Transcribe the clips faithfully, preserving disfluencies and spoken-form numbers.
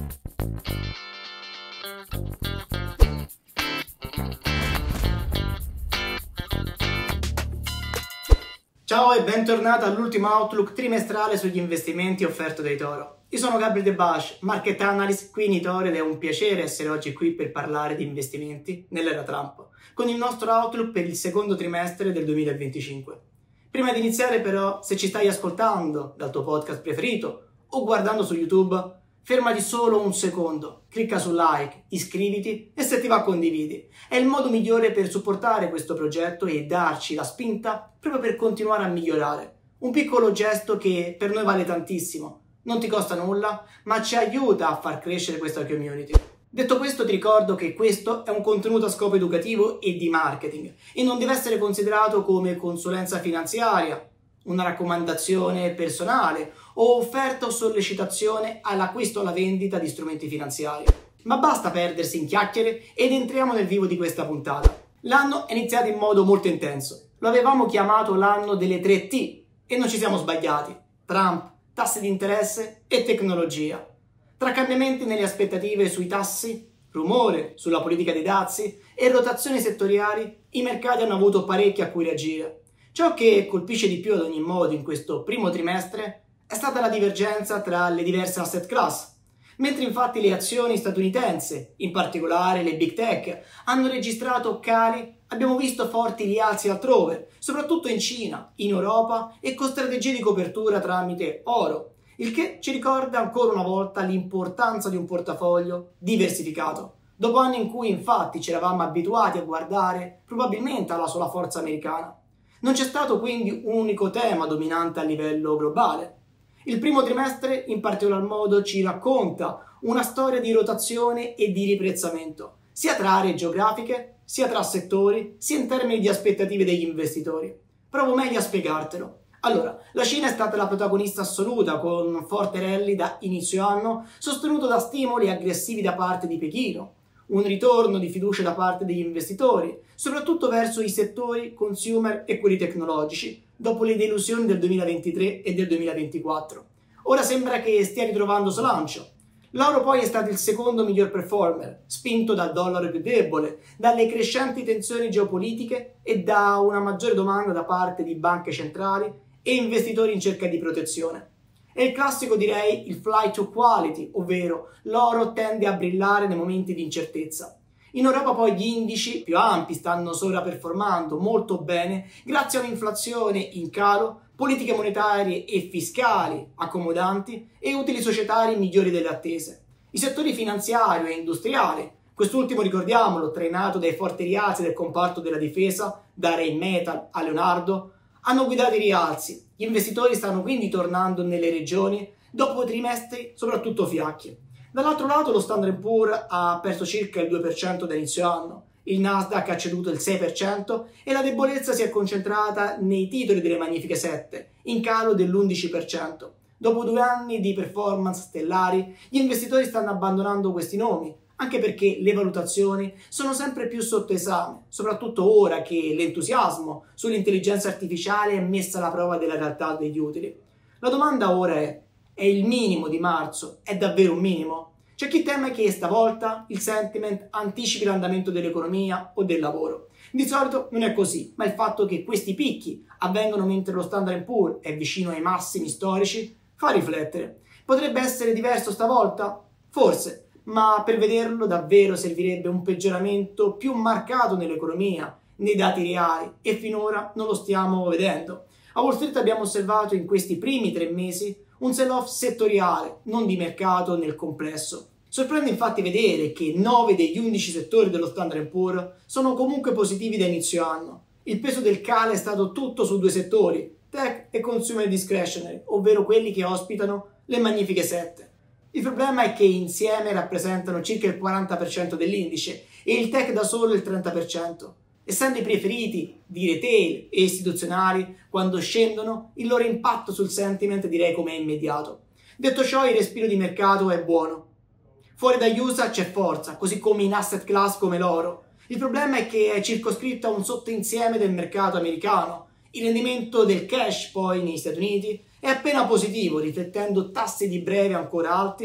Ciao e bentornato all'ultimo Outlook trimestrale sugli investimenti offerto dai Toro. Io sono Gabriel De Bash, Market Analyst qui in Itoro ed è un piacere essere oggi qui per parlare di investimenti nell'era Trump, con il nostro Outlook per il secondo trimestre del duemilaventicinque. Prima di iniziare però, se ci stai ascoltando dal tuo podcast preferito o guardando su YouTube, fermati solo un secondo, clicca su like, iscriviti e se ti va condividi. È il modo migliore per supportare questo progetto e darci la spinta proprio per continuare a migliorare. Un piccolo gesto che per noi vale tantissimo, non ti costa nulla, ma ci aiuta a far crescere questa community. Detto questo, ti ricordo che questo è un contenuto a scopo educativo e di marketing e non deve essere considerato come consulenza finanziaria, una raccomandazione personale o offerta o sollecitazione all'acquisto o alla vendita di strumenti finanziari. Ma basta perdersi in chiacchiere ed entriamo nel vivo di questa puntata. L'anno è iniziato in modo molto intenso. Lo avevamo chiamato l'anno delle tre T e non ci siamo sbagliati. Trump, tassi di interesse e tecnologia. Tra cambiamenti nelle aspettative sui tassi, rumore sulla politica dei dazi e rotazioni settoriali, i mercati hanno avuto parecchio a cui reagire. Ciò che colpisce di più ad ogni modo in questo primo trimestre è stata la divergenza tra le diverse asset class. Mentre infatti le azioni statunitensi, in particolare le big tech, hanno registrato cali, abbiamo visto forti rialzi altrove, soprattutto in Cina, in Europa e con strategie di copertura tramite oro, il che ci ricorda ancora una volta l'importanza di un portafoglio diversificato. Dopo anni in cui infatti ci eravamo abituati a guardare probabilmente alla sola forza americana. Non c'è stato quindi un unico tema dominante a livello globale. Il primo trimestre in particolar modo ci racconta una storia di rotazione e di riprezzamento, sia tra aree geografiche, sia tra settori, sia in termini di aspettative degli investitori. Provo meglio a spiegartelo. Allora, la Cina è stata la protagonista assoluta con un forte rally da inizio anno, sostenuto da stimoli aggressivi da parte di Pechino, un ritorno di fiducia da parte degli investitori, soprattutto verso i settori consumer e quelli tecnologici, dopo le delusioni del duemilaventitré e del duemilaventiquattro. Ora sembra che stia ritrovando slancio. L'oro poi è stato il secondo miglior performer, spinto dal dollaro più debole, dalle crescenti tensioni geopolitiche e da una maggiore domanda da parte di banche centrali e investitori in cerca di protezione. È il classico, direi, il flight to quality, ovvero l'oro tende a brillare nei momenti di incertezza. In Europa poi gli indici più ampi stanno sovraperformando molto bene grazie a un'inflazione in calo, politiche monetarie e fiscali accomodanti e utili societari migliori delle attese. I settori finanziario e industriale, quest'ultimo ricordiamolo trainato dai forti rialzi del comparto della difesa, da Rheinmetall a Leonardo, hanno guidato i rialzi. Gli investitori stanno quindi tornando nelle regioni dopo trimestri soprattutto fiacchi. Dall'altro lato lo Standard and Poor's ha perso circa il due per cento da inizio anno, il Nasdaq ha ceduto il sei per cento e la debolezza si è concentrata nei titoli delle Magnifiche sette, in calo dell'undici per cento. Dopo due anni di performance stellari, gli investitori stanno abbandonando questi nomi, anche perché le valutazioni sono sempre più sotto esame, soprattutto ora che l'entusiasmo sull'intelligenza artificiale è messa alla prova della realtà degli utili. La domanda ora è: è il minimo di marzo? È davvero un minimo? C'è chi teme che stavolta il sentiment anticipi l'andamento dell'economia o del lavoro. Di solito non è così, ma il fatto che questi picchi avvengono mentre lo Standard and Poor's è vicino ai massimi storici fa riflettere. Potrebbe essere diverso stavolta? Forse. Ma per vederlo davvero servirebbe un peggioramento più marcato nell'economia, nei dati reali, e finora non lo stiamo vedendo. A Wall Street abbiamo osservato in questi primi tre mesi un sell-off settoriale, non di mercato nel complesso. Sorprende infatti vedere che nove degli undici settori dello Standard and Poor's sono comunque positivi da inizio anno. Il peso del calo è stato tutto su due settori, tech e consumer discretionary, ovvero quelli che ospitano le Magnifiche sette. Il problema è che insieme rappresentano circa il quaranta per cento dell'indice e il tech da solo il trenta per cento. Essendo i preferiti di retail e istituzionali, quando scendono, il loro impatto sul sentiment direi come è immediato. Detto ciò, il respiro di mercato è buono. Fuori dagli U S A c'è forza, così come in asset class come l'oro. Il problema è che è circoscritto a un sottoinsieme del mercato americano. Il rendimento del cash poi negli Stati Uniti è appena positivo, riflettendo tassi di breve ancora alti,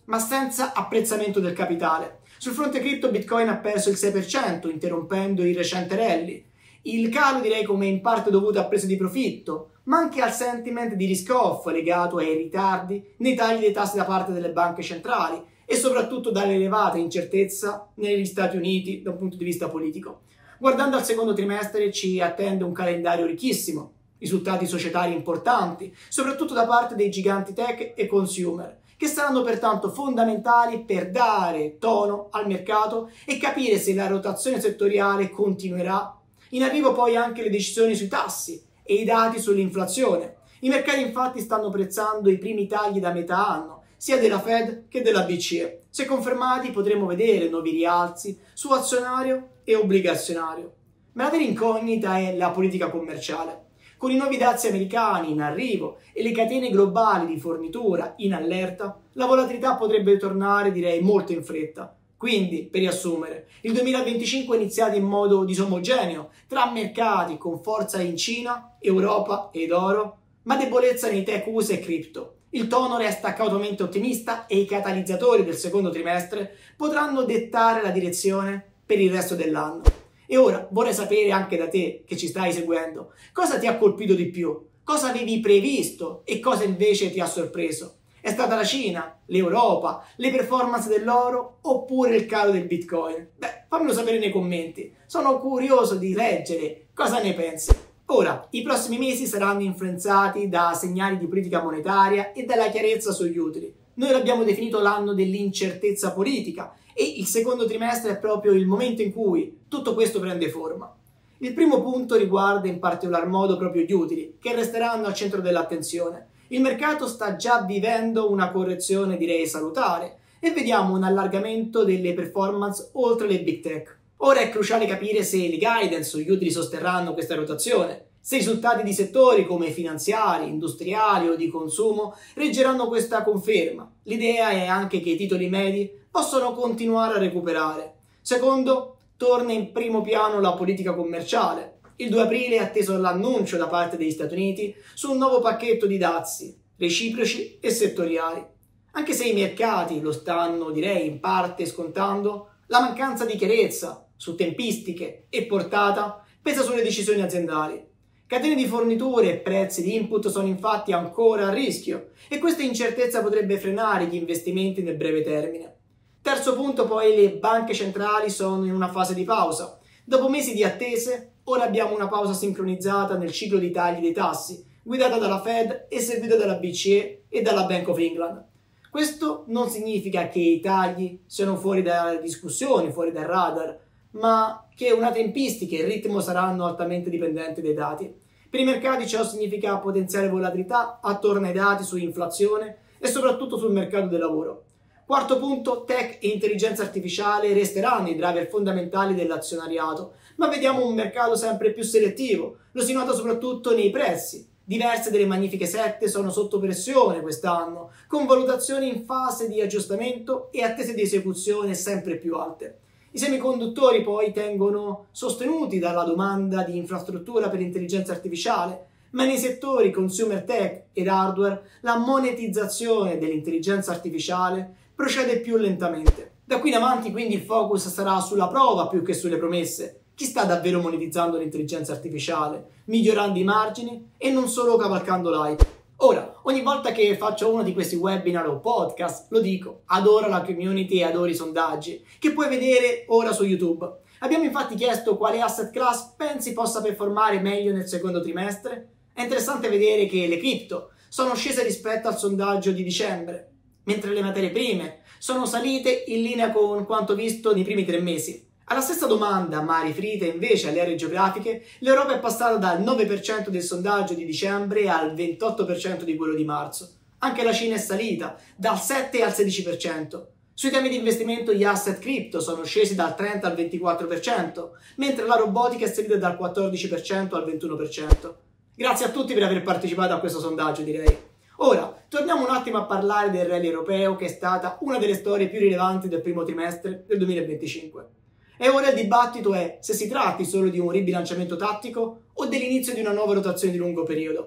ma senza apprezzamento del capitale. Sul fronte cripto Bitcoin ha perso il sei per cento, interrompendo il recente rally. Il calo direi come in parte dovuto a prese di profitto, ma anche al sentiment di risk-off legato ai ritardi nei tagli dei tassi da parte delle banche centrali e soprattutto dall'elevata incertezza negli Stati Uniti da un punto di vista politico. Guardando al secondo trimestre ci attende un calendario ricchissimo, risultati societari importanti, soprattutto da parte dei giganti tech e consumer, che saranno pertanto fondamentali per dare tono al mercato e capire se la rotazione settoriale continuerà. In arrivo poi anche le decisioni sui tassi e i dati sull'inflazione. I mercati infatti stanno prezzando i primi tagli da metà anno, sia della Fed che della B C E. Se confermati potremo vedere nuovi rialzi su azionario e obbligazionario. Ma la vera incognita è la politica commerciale. Con i nuovi dazi americani in arrivo e le catene globali di fornitura in allerta, la volatilità potrebbe tornare, direi, molto in fretta. Quindi, per riassumere, il duemilaventicinque è iniziato in modo disomogeneo tra mercati con forza in Cina, Europa ed oro, ma debolezza nei tech U S A e cripto. Il tono resta cautamente ottimista e i catalizzatori del secondo trimestre potranno dettare la direzione per il resto dell'anno. E ora vorrei sapere anche da te, che ci stai seguendo, cosa ti ha colpito di più, cosa avevi previsto e cosa invece ti ha sorpreso. È stata la Cina, l'Europa, le performance dell'oro oppure il calo del Bitcoin? Beh, fammelo sapere nei commenti, sono curioso di leggere cosa ne pensi. Ora, i prossimi mesi saranno influenzati da segnali di politica monetaria e dalla chiarezza sugli utili. Noi l'abbiamo definito l'anno dell'incertezza politica e il secondo trimestre è proprio il momento in cui tutto questo prende forma. Il primo punto riguarda in particolar modo proprio gli utili, che resteranno al centro dell'attenzione. Il mercato sta già vivendo una correzione, direi, salutare e vediamo un allargamento delle performance oltre le big tech. Ora è cruciale capire se le guidance sugli utili sosterranno questa rotazione, se i risultati di settori come finanziari, industriali o di consumo reggeranno questa conferma. L'idea è anche che i titoli medi possono continuare a recuperare. Secondo, torna in primo piano la politica commerciale. Il due aprile è atteso l'annuncio da parte degli Stati Uniti su un nuovo pacchetto di dazi reciproci e settoriali. Anche se i mercati lo stanno, direi, in parte scontando, la mancanza di chiarezza su tempistiche e portata pesa sulle decisioni aziendali. Catene di forniture e prezzi di input sono infatti ancora a rischio e questa incertezza potrebbe frenare gli investimenti nel breve termine. Terzo punto, poi, le banche centrali sono in una fase di pausa. Dopo mesi di attese, ora abbiamo una pausa sincronizzata nel ciclo di tagli dei tassi, guidata dalla Fed e seguita dalla B C E e dalla Bank of England. Questo non significa che i tagli siano fuori dalle discussioni, fuori dal radar, ma che una tempistica e il ritmo saranno altamente dipendenti dai dati. Per i mercati ciò significa potenziale volatilità attorno ai dati su inflazione e soprattutto sul mercato del lavoro. Quarto punto, tech e intelligenza artificiale resteranno i driver fondamentali dell'azionariato, ma vediamo un mercato sempre più selettivo, lo si nota soprattutto nei prezzi. Diverse delle magnifiche sette sono sotto pressione quest'anno, con valutazioni in fase di aggiustamento e attese di esecuzione sempre più alte. I semiconduttori poi tengono sostenuti dalla domanda di infrastruttura per l'intelligenza artificiale, ma nei settori consumer tech ed hardware la monetizzazione dell'intelligenza artificiale procede più lentamente. Da qui in avanti quindi il focus sarà sulla prova più che sulle promesse. Chi sta davvero monetizzando l'intelligenza artificiale, migliorando i margini e non solo cavalcando l'hype? Ora, ogni volta che faccio uno di questi webinar o podcast, lo dico, adoro la community e adoro i sondaggi, che puoi vedere ora su YouTube. Abbiamo infatti chiesto quale asset class pensi possa performare meglio nel secondo trimestre. È interessante vedere che le cripto sono scese rispetto al sondaggio di dicembre, mentre le materie prime sono salite in linea con quanto visto nei primi tre mesi. Alla stessa domanda, ma riferita invece alle aree geografiche, l'Europa è passata dal nove per cento del sondaggio di dicembre al ventotto per cento di quello di marzo. Anche la Cina è salita, dal sette al sedici per cento. Sui temi di investimento gli asset crypto sono scesi dal trenta al ventiquattro per cento, mentre la robotica è salita dal quattordici per cento al ventuno per cento. Grazie a tutti per aver partecipato a questo sondaggio, direi. Ora, torniamo un attimo a parlare del rally europeo, che è stata una delle storie più rilevanti del primo trimestre del duemilaventicinque. E ora il dibattito è se si tratti solo di un ribilanciamento tattico o dell'inizio di una nuova rotazione di lungo periodo.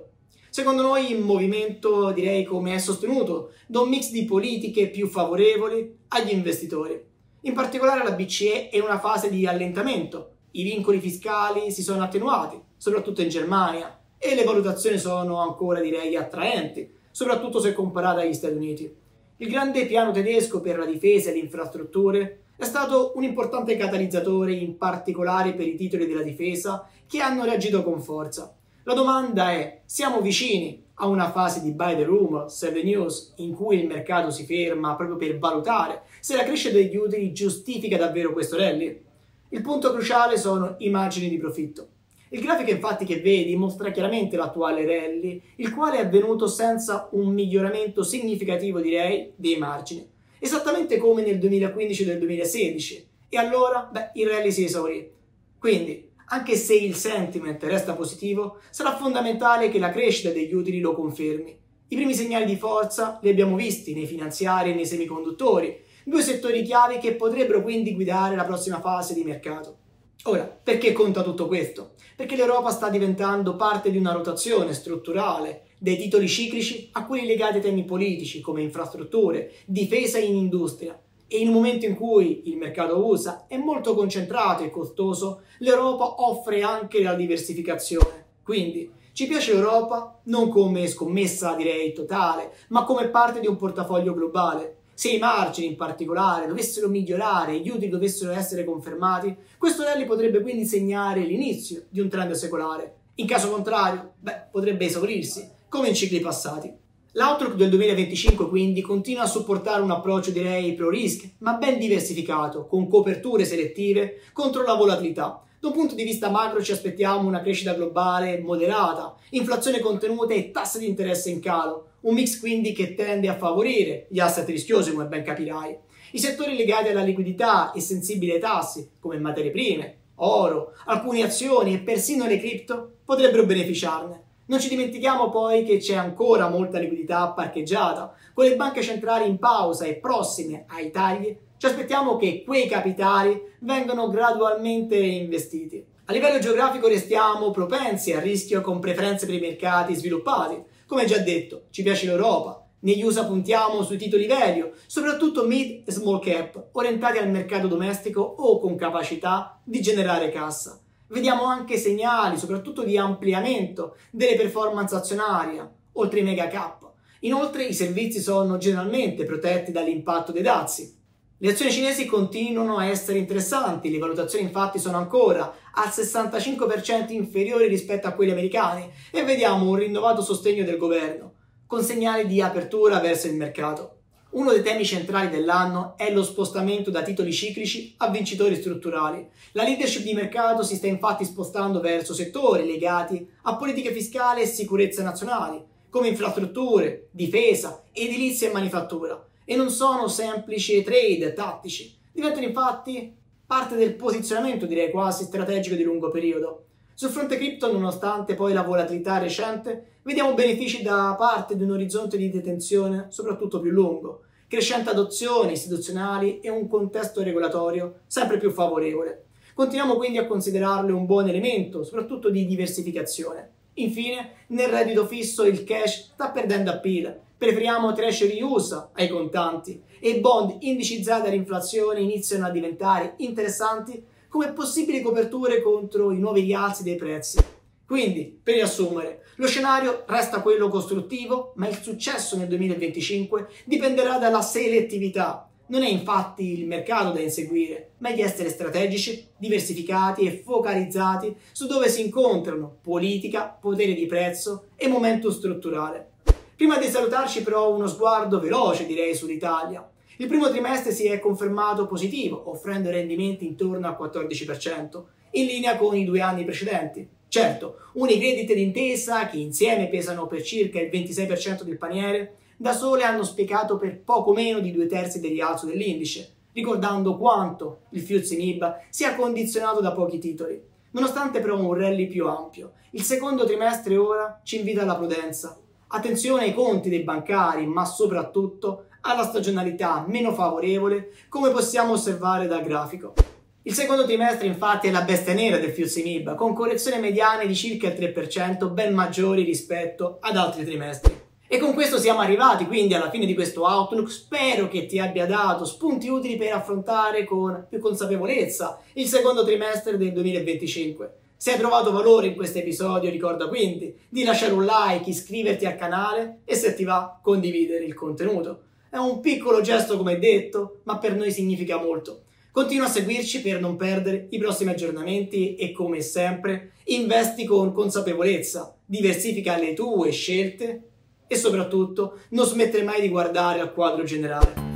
Secondo noi il movimento, direi, come è sostenuto da un mix di politiche più favorevoli agli investitori. In particolare la B C E è in una fase di allentamento, i vincoli fiscali si sono attenuati, soprattutto in Germania, e le valutazioni sono ancora, direi, attraenti, soprattutto se comparate agli Stati Uniti. Il grande piano tedesco per la difesa e le infrastrutture è stato un importante catalizzatore, in particolare per i titoli della difesa, che hanno reagito con forza. La domanda è: siamo vicini a una fase di buy the rumor, sell the news, in cui il mercato si ferma proprio per valutare se la crescita degli utili giustifica davvero questo rally? Il punto cruciale sono i margini di profitto. Il grafico infatti che vedi mostra chiaramente l'attuale rally, il quale è avvenuto senza un miglioramento significativo, direi, dei margini, esattamente come nel duemilaquindici e nel duemilasedici, e allora, beh, il rally si esaurì. Quindi, anche se il sentiment resta positivo, sarà fondamentale che la crescita degli utili lo confermi. I primi segnali di forza li abbiamo visti nei finanziari e nei semiconduttori, due settori chiave che potrebbero quindi guidare la prossima fase di mercato. Ora, perché conta tutto questo? Perché l'Europa sta diventando parte di una rotazione strutturale dai titoli ciclici a quelli legati ai temi politici come infrastrutture, difesa in industria. E in un momento in cui il mercato U S A è molto concentrato e costoso, l'Europa offre anche la diversificazione. Quindi ci piace l'Europa non come scommessa, direi, totale, ma come parte di un portafoglio globale. Se i margini in particolare dovessero migliorare e gli utili dovessero essere confermati, questo rally potrebbe quindi segnare l'inizio di un trend secolare. In caso contrario, beh, potrebbe esaurirsi, come in cicli passati. L'outlook del duemilaventicinque quindi continua a supportare un approccio, direi, pro-risk, ma ben diversificato, con coperture selettive contro la volatilità. Da un punto di vista macro ci aspettiamo una crescita globale moderata, inflazione contenuta e tasse di interesse in calo, un mix quindi che tende a favorire gli asset rischiosi, come ben capirai. I settori legati alla liquidità e sensibili ai tassi, come materie prime, oro, alcune azioni e persino le cripto, potrebbero beneficiarne. Non ci dimentichiamo poi che c'è ancora molta liquidità parcheggiata, con le banche centrali in pausa e prossime ai tagli. Ci aspettiamo che quei capitali vengano gradualmente investiti. A livello geografico restiamo propensi al rischio con preferenze per i mercati sviluppati. Come già detto, ci piace l'Europa. Negli U S A puntiamo sui titoli value, soprattutto mid e small cap, orientati al mercato domestico o con capacità di generare cassa. Vediamo anche segnali, soprattutto di ampliamento delle performance azionarie, oltre i mega cap. Inoltre i servizi sono generalmente protetti dall'impatto dei dazi. Le azioni cinesi continuano a essere interessanti, le valutazioni infatti sono ancora al sessantacinque per cento inferiori rispetto a quelle americane e vediamo un rinnovato sostegno del governo, con segnali di apertura verso il mercato. Uno dei temi centrali dell'anno è lo spostamento da titoli ciclici a vincitori strutturali. La leadership di mercato si sta infatti spostando verso settori legati a politiche fiscali e sicurezza nazionali, come infrastrutture, difesa, edilizia e manifattura. E non sono semplici trade tattici, diventano infatti parte del posizionamento, direi quasi strategico di lungo periodo. Sul fronte cripto, nonostante poi la volatilità recente, vediamo benefici da parte di un orizzonte di detenzione soprattutto più lungo, crescente adozioni istituzionali e un contesto regolatorio sempre più favorevole. Continuiamo quindi a considerarlo un buon elemento, soprattutto di diversificazione. Infine, nel reddito fisso il cash sta perdendo appeal. Preferiamo treasury U S A ai contanti e i bond indicizzati all'inflazione iniziano a diventare interessanti come possibili coperture contro i nuovi rialzi dei prezzi. Quindi, per riassumere, lo scenario resta quello costruttivo, ma il successo nel duemilaventicinque dipenderà dalla selettività. Non è infatti il mercato da inseguire, ma gli essere strategici, diversificati e focalizzati su dove si incontrano politica, potere di prezzo e momento strutturale. Prima di salutarci però uno sguardo veloce, direi, sull'Italia. Il primo trimestre si è confermato positivo, offrendo rendimenti intorno al quattordici per cento, in linea con i due anni precedenti. Certo, Unicredit ed Intesa, che insieme pesano per circa il ventisei per cento del paniere, da sole hanno spiegato per poco meno di due terzi del rialzo dell'indice, ricordando quanto il F T S E M I B sia condizionato da pochi titoli. Nonostante però un rally più ampio, il secondo trimestre ora ci invita alla prudenza. Attenzione ai conti dei bancari, ma soprattutto alla stagionalità meno favorevole, come possiamo osservare dal grafico. Il secondo trimestre infatti è la bestia nera del F T S E M I B, con correzioni mediane di circa il tre per cento, ben maggiori rispetto ad altri trimestri. E con questo siamo arrivati quindi alla fine di questo Outlook. Spero che ti abbia dato spunti utili per affrontare con più consapevolezza il secondo trimestre del duemilaventicinque. Se hai trovato valore in questo episodio, ricorda quindi di lasciare un like, iscriverti al canale e, se ti va, condividere il contenuto. È un piccolo gesto, come detto, ma per noi significa molto. Continua a seguirci per non perdere i prossimi aggiornamenti e, come sempre, investi con consapevolezza, diversifica le tue scelte e soprattutto non smettere mai di guardare al quadro generale.